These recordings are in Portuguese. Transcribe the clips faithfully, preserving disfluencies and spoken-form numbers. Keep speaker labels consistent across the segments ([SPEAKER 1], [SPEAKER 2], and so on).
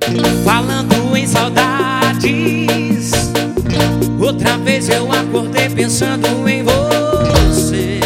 [SPEAKER 1] Falando em saudades, outra vez eu acordei pensando em você.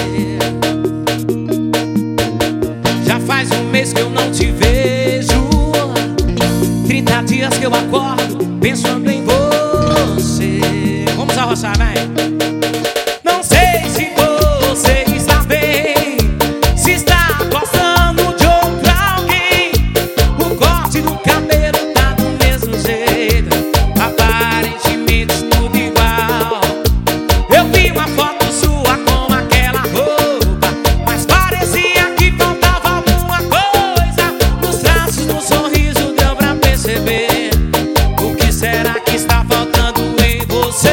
[SPEAKER 1] Já faz um mês que eu não te vejo, trinta dias que eu acordo pensando em você. Vamos arroçar, vai. Não sei se você está bem, se está gostando de outro alguém. O corte do cabelo tá do mesmo jeito, aparentemente tudo igual. Eu vi uma foto sua com aquela roupa, mas parecia que faltava alguma coisa. Nos traços, no sorriso deu pra perceber. O que será que está faltando em você?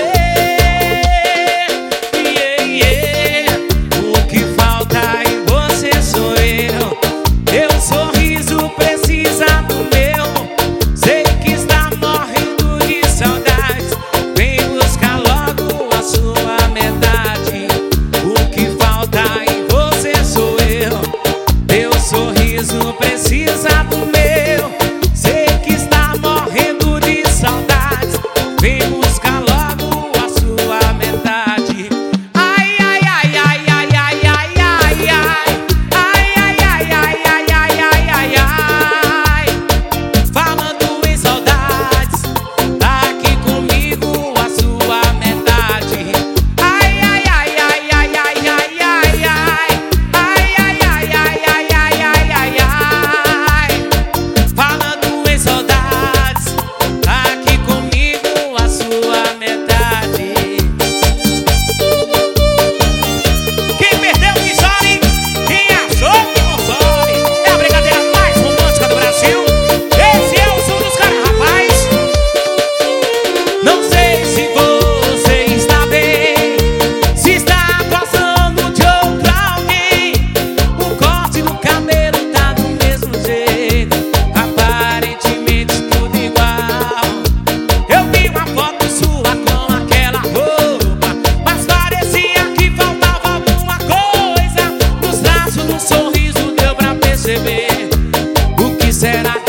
[SPEAKER 1] Precisa do meu, sei que está morrendo de saudades. Vem buscar logo a sua metade. Ai, ai, ai, ai, ai, ai, ai, ai, ai, ai, ai, ai, ai, ai, ai, ai, ai. Falando em saudades, tá aqui comigo a sua metade. Ai, ai, ai, ai, ai, ai, ai, ai, ai. O que será